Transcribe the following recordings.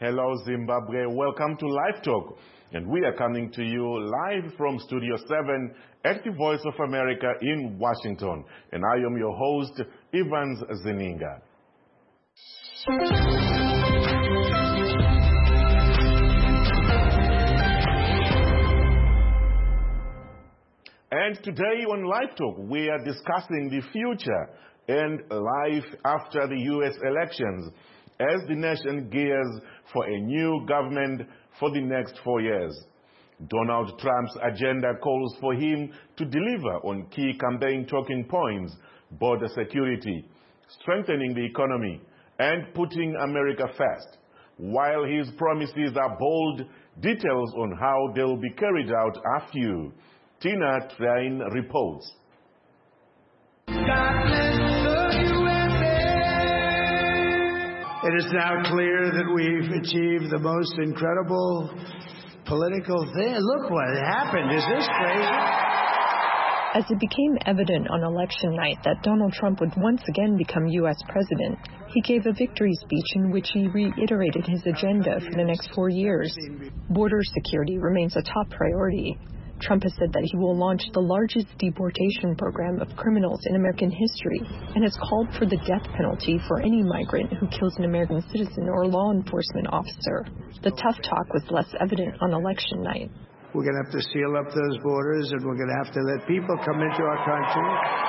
Hello, Zimbabwe. Welcome to Live Talk. And we are coming to you live from Studio 7 at the Voice of America in Washington. And I am your host, Evans Zeninga. And today on Live Talk, we are discussing the future and life after the U.S. elections as the nation gears for a new government for the next 4 years. Donald Trump's agenda calls for him to deliver on key campaign talking points: border security, strengthening the economy, and putting America first. While his promises are bold, details on how they'll be carried out are few. Tina Train reports. It is now clear that we've achieved the most incredible political thing. Look what happened. Is this crazy? As it became evident on election night that Donald Trump would once again become U.S. president, he gave a victory speech in which he reiterated his agenda for the next 4 years. Border security remains a top priority. Trump has said that he will launch the largest deportation program of criminals in American history and has called for the death penalty for any migrant who kills an American citizen or law enforcement officer. The tough talk was less evident on election night. We're going to have to seal up those borders, and we're going to have to let people come into our country.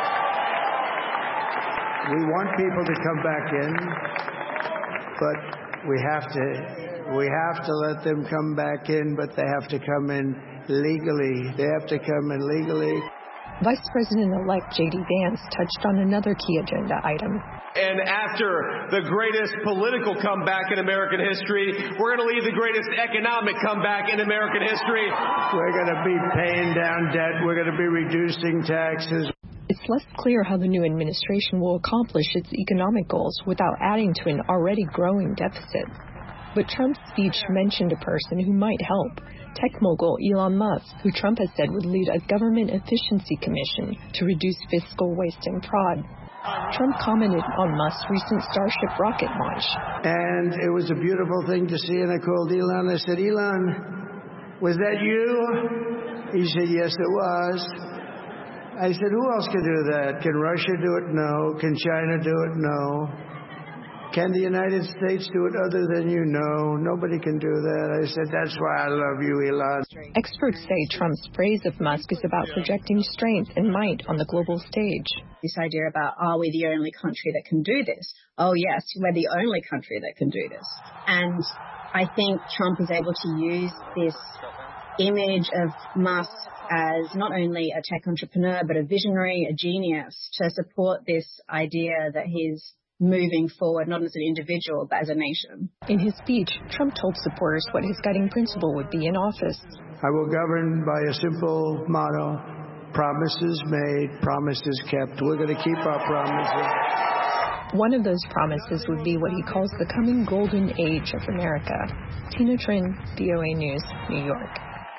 We want people to come back in, but we have to let them come back in, but they have to come in legally. They have to come in legally. Vice President-elect J.D. Vance touched on another key agenda item. And after the greatest political comeback in American history, we're going to lead the greatest economic comeback in American history. We're going to be paying down debt. We're going to be reducing taxes. It's less clear how the new administration will accomplish its economic goals without adding to an already growing deficit. But Trump's speech mentioned a person who might help: tech mogul Elon Musk, who Trump has said would lead a government efficiency commission to reduce fiscal waste and fraud. Trump commented on Musk's recent Starship rocket launch. And it was a beautiful thing to see, and I called Elon. I said, "Elon, was that you?" He said, "Yes, it was." I said, "Who else can do that? Can Russia do it? No. Can China do it? No. Can the United States do it other than you? No. Nobody can do that." I said, "That's why I love you, Elon." Experts say Trump's praise of Musk is about projecting strength and might on the global stage. This idea about, are we the only country that can do this? Oh, yes, we're the only country that can do this. And I think Trump is able to use this image of Musk as not only a tech entrepreneur, but a visionary, a genius, to support this idea that he's moving forward, not as an individual, but as a nation. In his speech, Trump told supporters what his guiding principle would be in office. I will govern by a simple motto: promises made, promises kept. We're going to keep our promises. One of those promises would be what he calls the coming golden age of America. Tina Trin, VOA News, New York.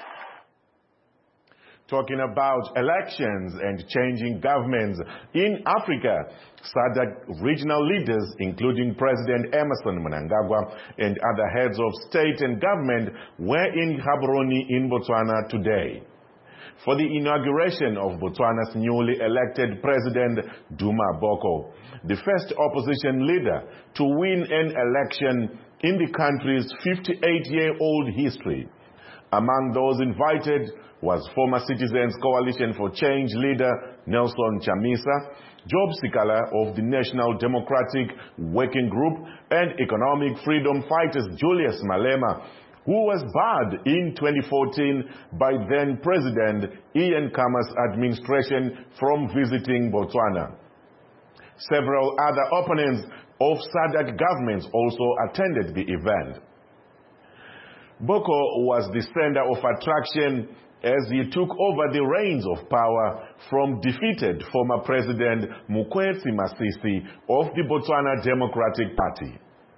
Talking about elections and changing governments in Africa, SADC regional leaders, including President Emmerson Mnangagwa and other heads of state and government, were in Gaborone in Botswana today for the inauguration of Botswana's newly elected President Duma Boko, the first opposition leader to win an election in the country's 58-year-old history. Among those invited was former Citizens Coalition for Change leader Nelson Chamisa, Job Sikala of the National Democratic Working Group, and economic freedom fighters Julius Malema, who was barred in 2014 by then-President Ian Khama's administration from visiting Botswana. Several other opponents of SADC governments also attended the event. Boko was the center of attraction as he took over the reins of power from defeated former President Mokgweetsi Masisi of the Botswana Democratic Party.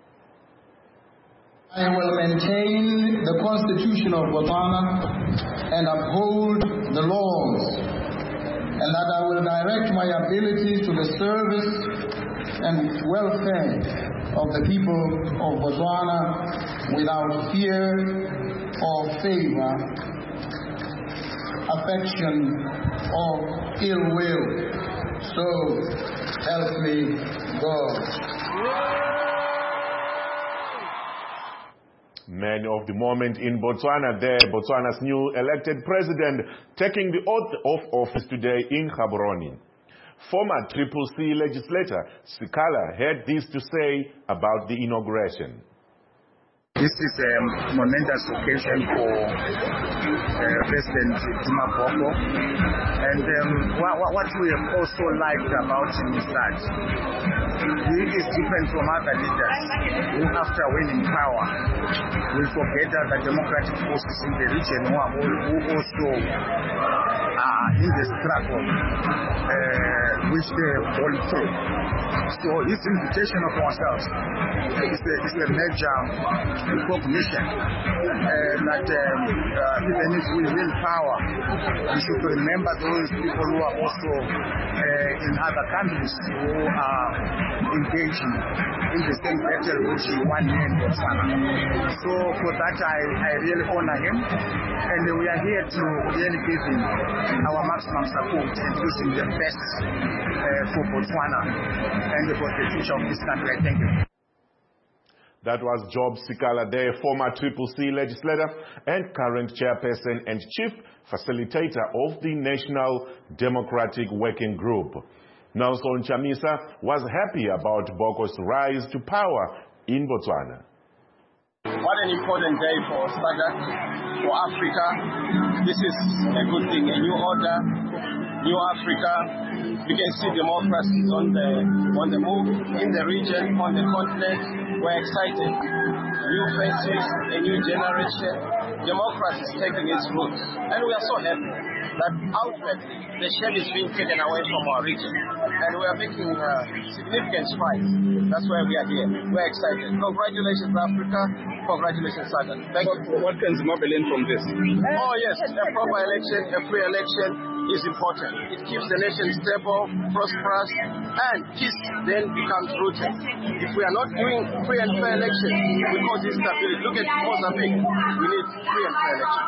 I will maintain the Constitution of Botswana and uphold the laws, and that I will direct my abilities to the service and welfare of the people of Botswana without fear or favor, affection or ill will. So help me God. Man of the moment in Botswana there, Botswana's new elected president taking the oath of office today in Gaborone. Former Triple C legislator Sikala had this to say about the inauguration. This is a momentous occasion for President Duma Boko. And what we have also liked about him is that he is different from other leaders who, after winning power, will forget other democratic forces in the region who also are in the struggle, which they hold through. So his invitation of ourselves is a major recognition that even if we win power, we should remember those people who are also in other countries who are engaging in the same battle which we won here in Botswana. So for that I really honor him, and we are here to really give him our maximum support and wish him the best for Botswana and for the future of this country. I thank you. That was Job Sikala there, former Triple C legislator and current chairperson and chief facilitator of the National Democratic Working Group. Nelson Chamisa was happy about Boko's rise to power in Botswana. What an important day for SADC, for Africa. This is a good thing, a new order, new Africa. We can see democracy on the move in the region, on the continent. We're excited. New faces, a new generation. Democracy is taking its roots. And we are so happy that outwardly the shame is being taken away from our region. And we are making significant strides. That's why we are here. We're excited. Congratulations, Africa. Congratulations, SADC. Thank you. What can Zimbabwe learn from this? Oh, yes. A proper election, a free election is important. It keeps the nation stable, prosperous, and peace then becomes rooted. If we are not doing free and fair elections, we cause instability. Look at Mozambique. We need free and fair elections.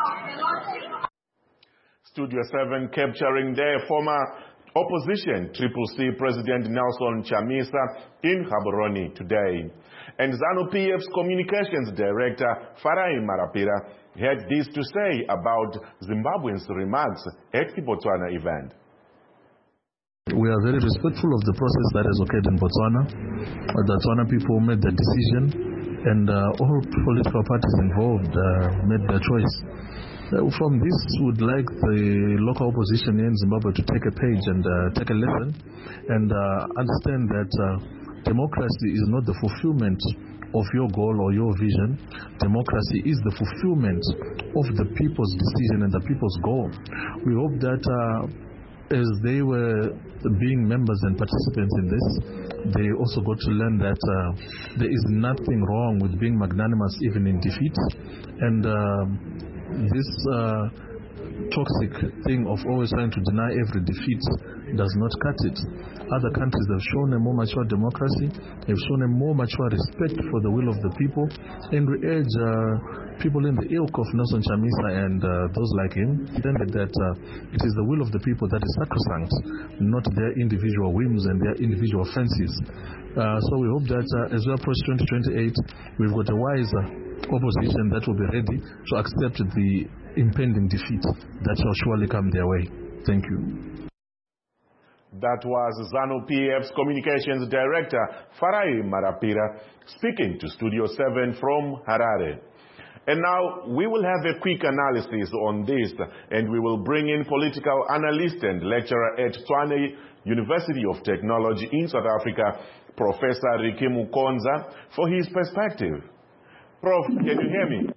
Studio 7 capturing their former opposition Triple C President Nelson Chamisa in Gaborone today. And ZANU-PF's communications director Farai Marapira had this to say about Zimbabweans' remarks at the Botswana event. We are very respectful of the process that has occurred in Botswana. The Botswana people made their decision, and all political parties involved made their choice. From this, would like the local opposition in Zimbabwe to take a page and take a lesson and understand that democracy is not the fulfillment of your goal or your vision. Democracy is the fulfillment of the people's decision and the people's goal. We hope that as they were being members and participants in this, they also got to learn that there is nothing wrong with being magnanimous even in defeat. And this toxic thing of always trying to deny every defeat does not cut it. Other countries have shown a more mature democracy, have shown a more mature respect for the will of the people, and we urge people in the ilk of Nelson Chamisa and those like him that it is the will of the people that is sacrosanct, not their individual whims and their individual fancies. So we hope that as we approach 2028, we've got a wiser opposition that will be ready to accept the impending defeat that shall surely come their way. Thank you. That was ZANU-PF's communications director Farai Marapira speaking to Studio 7 from Harare. And now we will have a quick analysis on this, and we will bring in political analyst and lecturer at Tshwane University of Technology in South Africa, Professor Ricky Mukonza, for his perspective. Prof, can you hear me?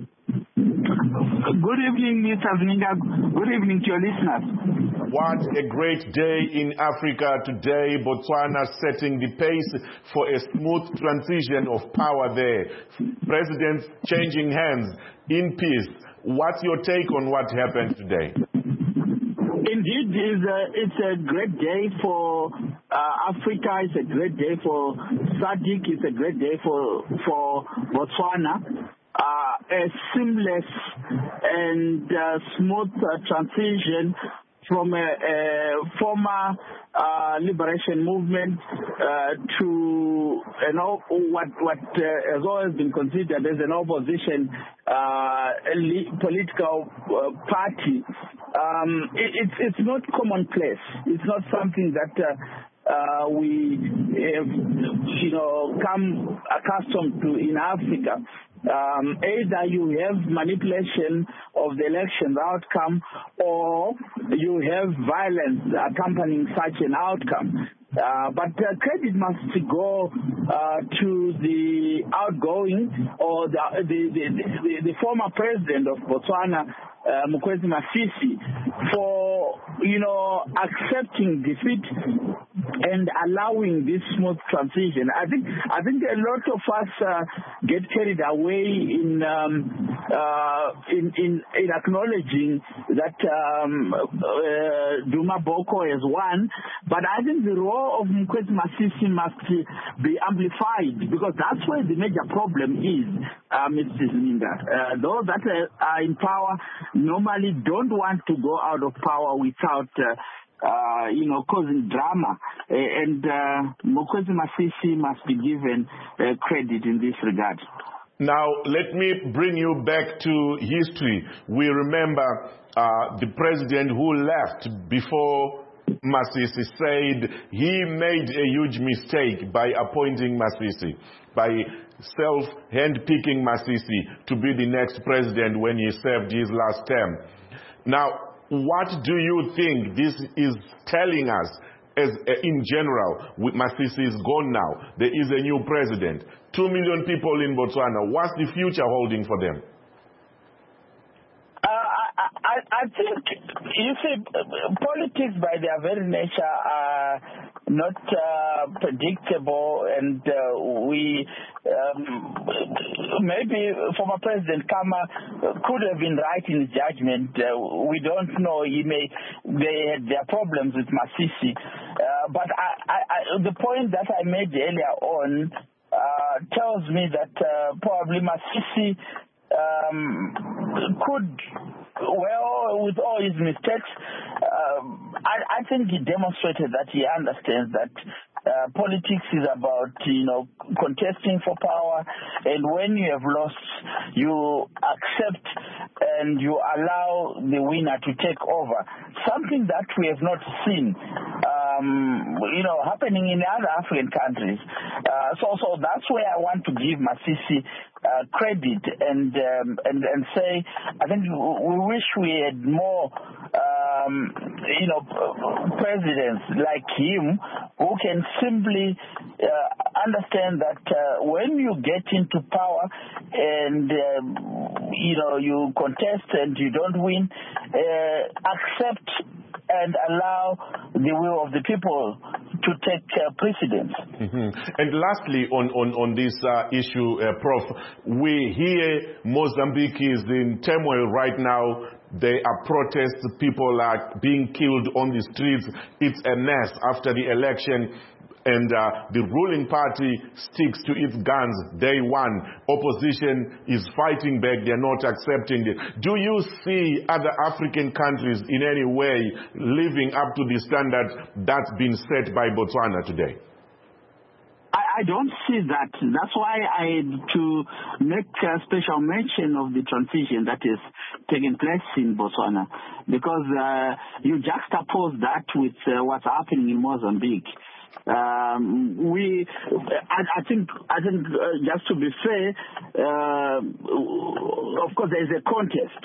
Good evening, Mr. Vninga. Good evening to your listeners. What a great day in Africa today. Botswana setting the pace for a smooth transition of power there. Presidents changing hands in peace. What's your take on what happened today? In Indeed, it's a great day for Africa. It's a great day for SADC. It's a great day for Botswana. A seamless and smooth transition from a former liberation movement to what has always been considered as an opposition political party. It's not commonplace. It's not something that we have, come accustomed to in Africa. Either you have manipulation of the election outcome, or you have violence accompanying such an outcome. But credit must go to the outgoing or the former president of Botswana, Mokgweetsi Masisi, for accepting defeat and allowing this smooth transition. I think a lot of us get carried away in acknowledging that Duma Boko has won, but I think the role of Mokgweetsi Masisi must be amplified, because that's where the major problem is, Mr. Zininga. Those that are in power normally don't want to go out of power without causing drama, and Mokgweetsi Masisi must be given credit in this regard. Now, let me bring you back to history. We remember the president who left before Masisi said he made a huge mistake by appointing Masisi, by hand-picking Masisi to be the next president when he served his last term. Now, what do you think this is telling us? As in general, Masisi is gone now. There is a new president. 2 million people in Botswana. What's the future holding for them? I think, you see, politics by their very nature are not predictable, and maybe former President Kama could have been right in his judgment. We don't know. They had their problems with Masisi. But the point that I made earlier on tells me that probably Masisi could, with all his mistakes, I think he demonstrated that he understands that politics is about, contesting for power, and when you have lost, you accept and you allow the winner to take over. Something that we have not seen, happening in other African countries. So that's where I want to give Masisi credit and say, I think we wish we had more presidents like him who can simply understand that when you get into power and you contest and you don't win, accept and allow the will of the people to take precedence. Mm-hmm. And lastly, on this issue, Prof, we hear Mozambique is in turmoil right now. There are protests. People are being killed on the streets. It's a mess after the election. And the ruling party sticks to its guns day one. Opposition is fighting back. They're not accepting it. Do you see other African countries in any way living up to the standard that's been set by Botswana today? I don't see that. That's why I had to make a special mention of the transition that is taking place in Botswana, because you juxtapose that with what's happening in Mozambique. I think just to be fair, of course there is a contest.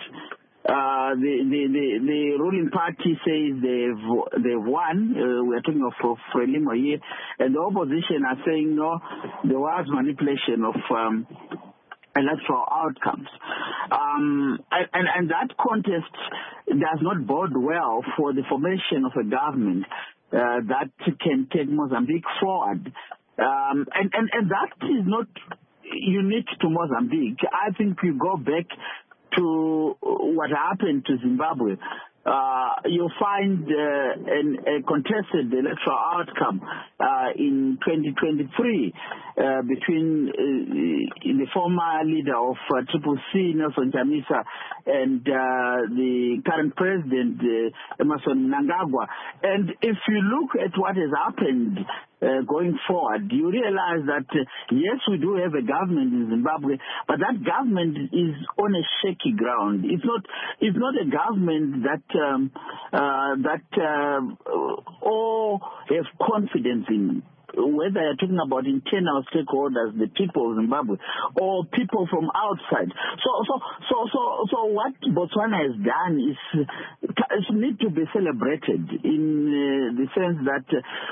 The ruling party says they've won. We're talking of Frelimo here, and the opposition are saying no, there was manipulation of electoral outcomes, and that contest does not bode well for the formation of a government that can take Mozambique forward. And that is not unique to Mozambique. I think we go back to what happened to Zimbabwe. you'll find a contested electoral outcome in 2023 between the former leader of Triple C, Nelson Chamisa, and the current president, Emmerson Mnangagwa. And if you look at what has happened going forward, you realize that, yes, we do have a government in Zimbabwe, but that government is on a shaky ground. It's not a government that all have confidence in, whether you're talking about internal stakeholders, the people of Zimbabwe, or people from outside. So what Botswana has done is need to be celebrated in the sense that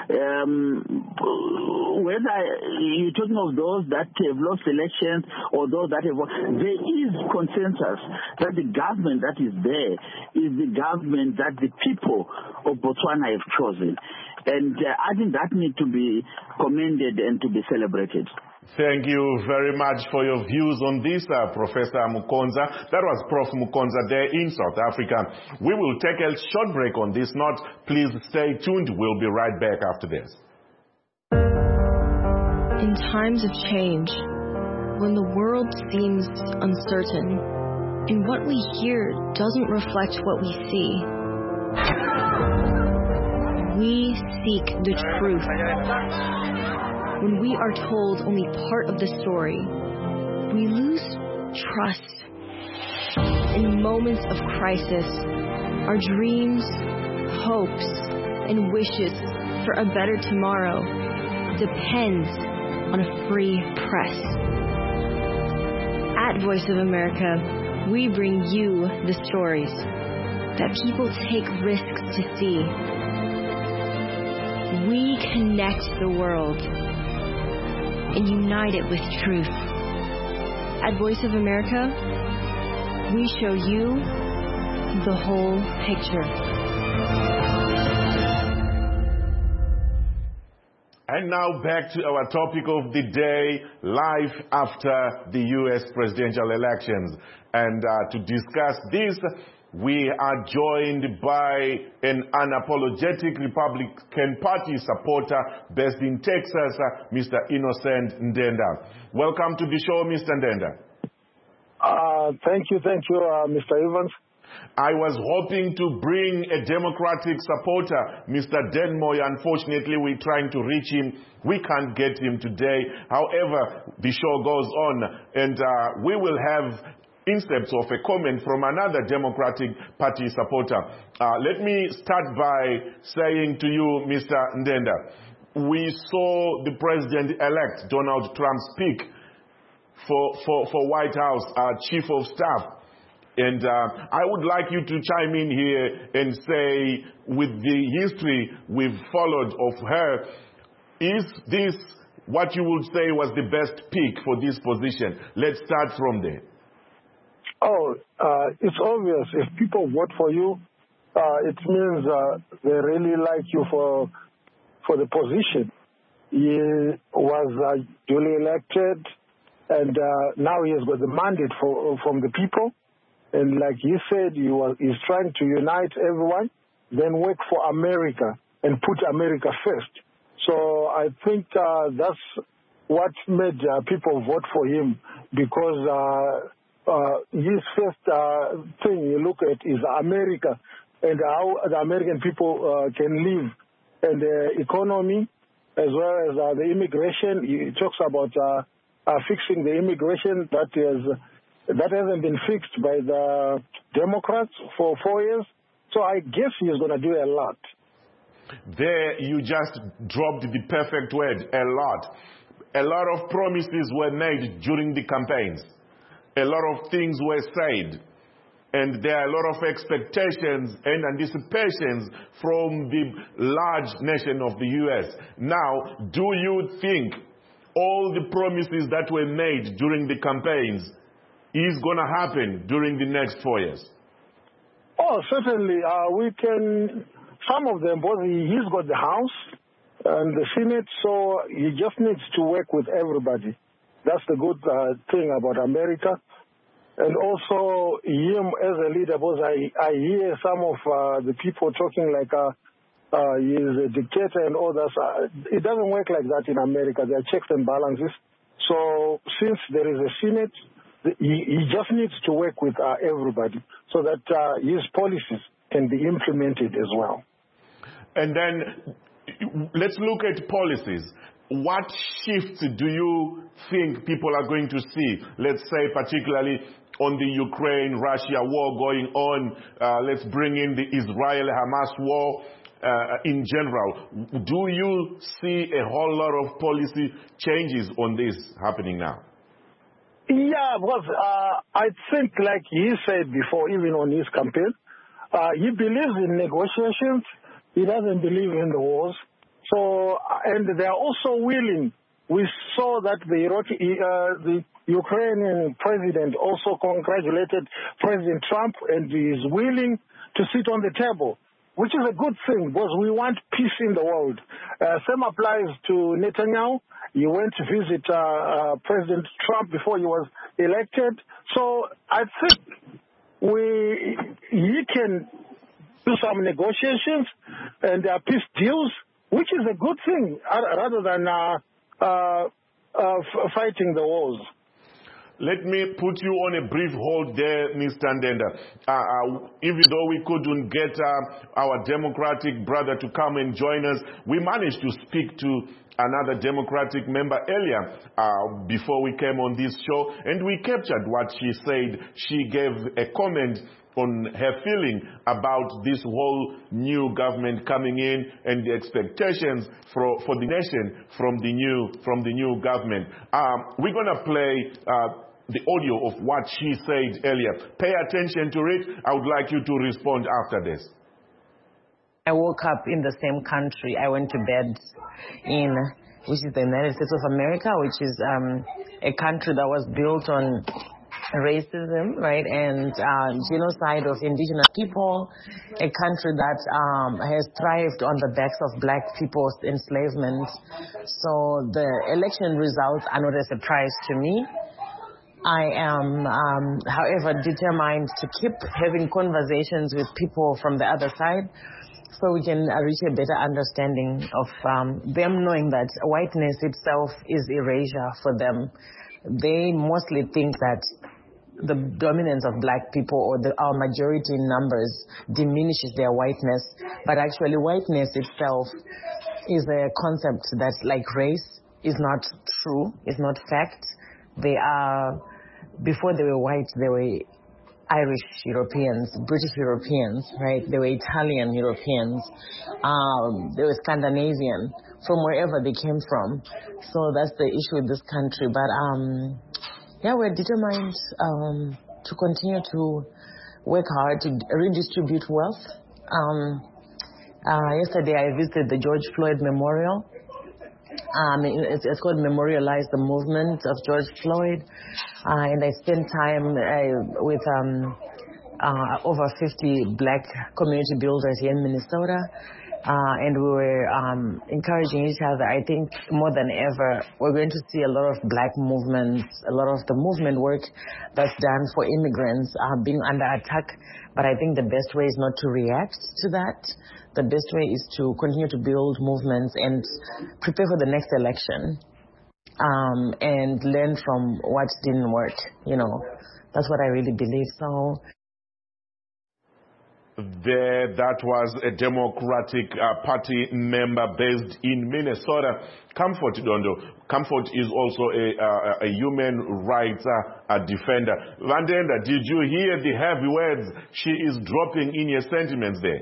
whether you're talking of those that have lost elections or those that have won, there is consensus that the government that is there is the government that the people of Botswana have chosen. And I think that needs to be commended and to be celebrated. Thank you very much for your views on this, Professor Mukonza. That was Prof. Mukonza there in South Africa. We will take a short break on this note. Please stay tuned. We'll be right back after this. In times of change, when the world seems uncertain, and what we hear doesn't reflect what we see, we seek the truth. When we are told only part of the story, we lose trust. In moments of crisis, our dreams, hopes, and wishes for a better tomorrow depends on a free press. At Voice of America, we bring you the stories that people take risks to see. We connect the world and unite it with truth. At Voice of America, we show you the whole picture. And now back to our topic of the day, life after the U.S. presidential elections. And to discuss this, we are joined by an unapologetic Republican Party supporter based in Texas, Mr. Innocent Ndenda. Welcome to the show, Mr. Ndenda. Thank you, Mr. Evans. I was hoping to bring a Democratic supporter, Mr. Denmoy. Unfortunately, we're trying to reach him. We can't get him today. However, the show goes on, and we will have insteps of a comment from another Democratic Party supporter. Let me start by saying to you, Mr. Ndenda, we saw the President-elect Donald Trump speak for White House Chief of Staff. And I would like you to chime in here and say, with the history we've followed of her, is this what you would say was the best pick for this position? Let's start from there. It's obvious. If people vote for you, it means they really like you for the position. He was duly elected, and now he has got the mandate from the people. And like he said, he's trying to unite everyone, then work for America and put America first. So I think that's what made people vote for him, because his first thing you look at is America and how the American people can live, and the economy as well as the immigration. He talks about fixing the immigration that hasn't been fixed by the Democrats for 4 years. So I guess he's going to do a lot. There you just dropped the perfect word, a lot. A lot of promises were made during the campaigns. A lot of things were said. And there are a lot of expectations and anticipations from the large nation of the U.S. Now, do you think all the promises that were made during the campaigns is going to happen during the next 4 years? Certainly. We can, some of them, but he's got the House and the Senate, so he just needs to work with everybody. That's the good thing about America. and also him as a leader, because I hear some of the people talking like he's a dictator and all that. It doesn't work like that in America. There are checks and balances. So since there is a Senate, he just needs to work with everybody so that his policies can be implemented as well. And then let's look at policies. What shifts do you think people are going to see? Let's say particularly on the Ukraine-Russia war going on. Let's bring in the Israel-Hamas war in general. Do you see a whole lot of policy changes on this happening now? Yeah, because I think, like he said before, even on his campaign, he believes in negotiations. He doesn't believe in the wars. So, and they are also willing. We saw that the Ukrainian president also congratulated President Trump, and he is willing to sit on the table, which is a good thing because we want peace in the world. Same applies to Netanyahu. He went to visit President Trump before he was elected. So I think he can do some negotiations and peace deals, which is a good thing, rather than fighting the wars. Let me put you on a brief hold there, Mr. Ndenda. Even though we couldn't get our Democratic brother to come and join us, we managed to speak to another Democratic member earlier before we came on this show, and we captured what she said. She gave a comment on her feeling about this whole new government coming in and the expectations for the nation from the new government. We're going to play the audio of what she said earlier. Pay attention to it. I would like you to respond after this. I woke up in the same country. I went to bed in, which is the United States of America, which is a country that was built on racism, right, and genocide of indigenous people, a country that has thrived on the backs of black people's enslavement. So the election results are not a surprise to me. I am, however, determined to keep having conversations with people from the other side so we can reach a better understanding of them knowing that whiteness itself is erasure for them. They mostly think that the dominance of black people or our majority in numbers diminishes their whiteness, but actually whiteness itself is a concept that, like race, is not true, is not fact. They are, before they were white, they were Irish Europeans, British Europeans, right? They were Italian Europeans, they were Scandinavian, from wherever they came from. So that's the issue with this country. But yeah, we're determined to continue to work hard to redistribute wealth. Yesterday I visited the George Floyd Memorial. It's called Memorialize the Movement of George Floyd. And I spent time with over 50 black community builders here in Minnesota. And we were encouraging each other. I think more than ever, we're going to see a lot of black movements, a lot of the movement work that's done for immigrants being under attack. But I think the best way is not to react to that. The best way is to continue to build movements and prepare for the next election and learn from what didn't work. You know, that's what I really believe. So. That was a Democratic Party member based in Minnesota, Comfort Dondo. Comfort is also a human rights defender. Vandenda, did you hear the heavy words she is dropping in your sentiments there?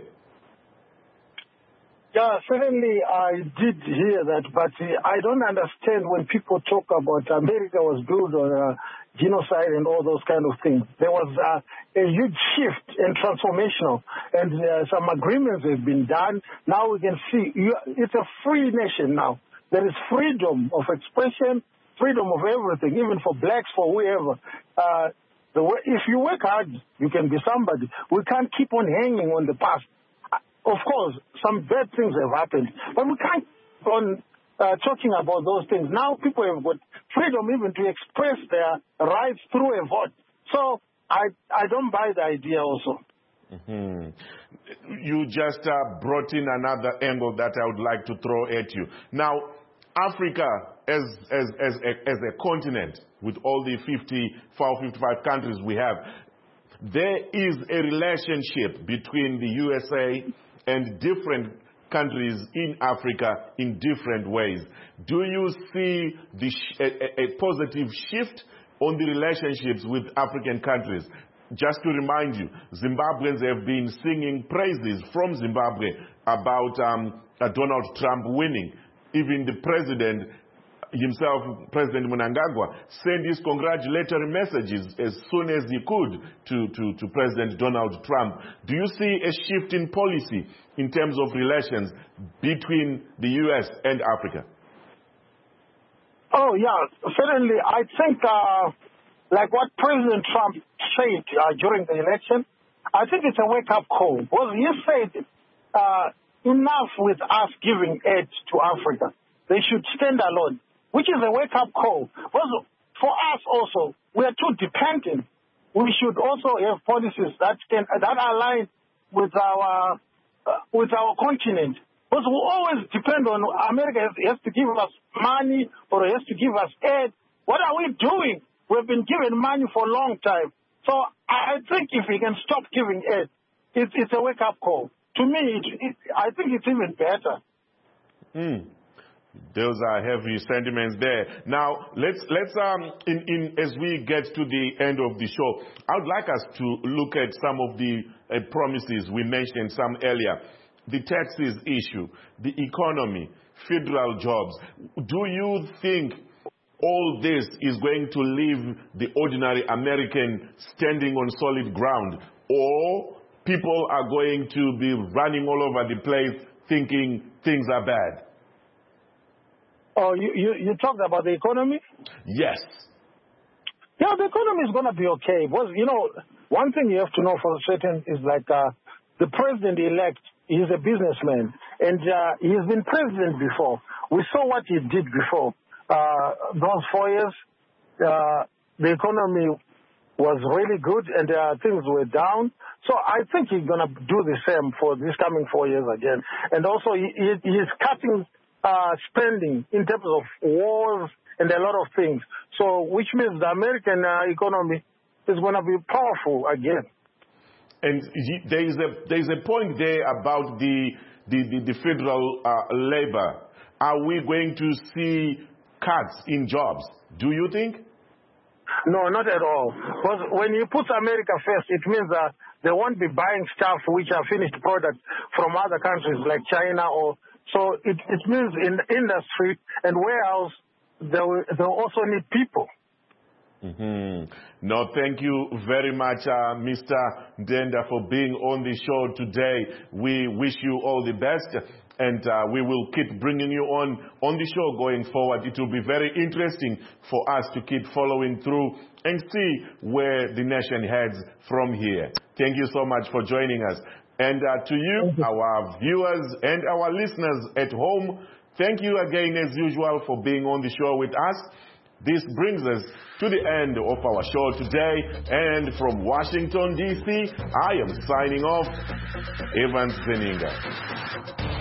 Yeah, certainly I did hear that, but I don't understand when people talk about America was built on genocide and all those kind of things. There was a huge shift and transformational, and some agreements have been done. Now we can see it's a free nation now. There is freedom of expression, freedom of everything, even for blacks, for whoever. If you work hard, you can be somebody. We can't keep on hanging on the past. Of course, some bad things have happened, but we can't keep on talking about those things. Now people have got freedom even to express their rights through a vote. So I don't buy the idea also. Mm-hmm. You just brought in another angle that I would like to throw at you. Now, Africa as a continent, with all the 55 countries we have, there is a relationship between the USA and different countries in Africa in different ways. Do you see a positive shift on the relationships with African countries? Just to remind you, Zimbabweans have been singing praises from Zimbabwe about Donald Trump winning. Even the president himself, President Mnangagwa, sent his congratulatory messages as soon as he could to President Donald Trump. Do you see a shift in policy in terms of relations between the U.S. and Africa? Oh, yeah, certainly. I think, like what President Trump said during the election, I think it's a wake-up call. Because he said, enough with us giving aid to Africa. They should stand alone, which is a wake-up call. Because for us also, we are too dependent. We should also have policies that align with our continent. Because we always depend on America has to give us money or has to give us aid. What are we doing? We've been given money for a long time. So I think if we can stop giving aid, it's a wake-up call. To me, I think it's even better. Those are heavy sentiments there. Now, let's as we get to the end of the show, I would like us to look at some of the promises we mentioned some earlier. The taxes issue, the economy, federal jobs. Do you think all this is going to leave the ordinary American standing on solid ground, or people are going to be running all over the place thinking things are bad? Oh, you talked about the economy? Yes. Yeah, the economy is going to be okay. Because, one thing you have to know for certain is like the president-elect, he's a businessman. And he has been president before. We saw what he did before. Those 4 years, the economy was really good and things were down. So I think he's going to do the same for this coming 4 years again. And also he's cutting spending in terms of wars and a lot of things. So which means the American economy is going to be powerful again. And there is a point there about the federal labor. Are we going to see cuts in jobs? Do you think? No, not at all. Because when you put America first, it means that they won't be buying stuff which are finished products from other countries like China. So it means in industry and warehouse, they'll also need people. Mm-hmm. No, thank you very much, Mr. Ndenda, for being on the show today. We wish you all the best, and we will keep bringing you on the show going forward. It will be very interesting for us to keep following through and see where the nation heads from here. Thank you so much for joining us. And to you, our viewers and our listeners at home, thank you again, as usual, for being on the show with us. This brings us to the end of our show today. And from Washington, D.C., I am signing off, Evans Zeninga.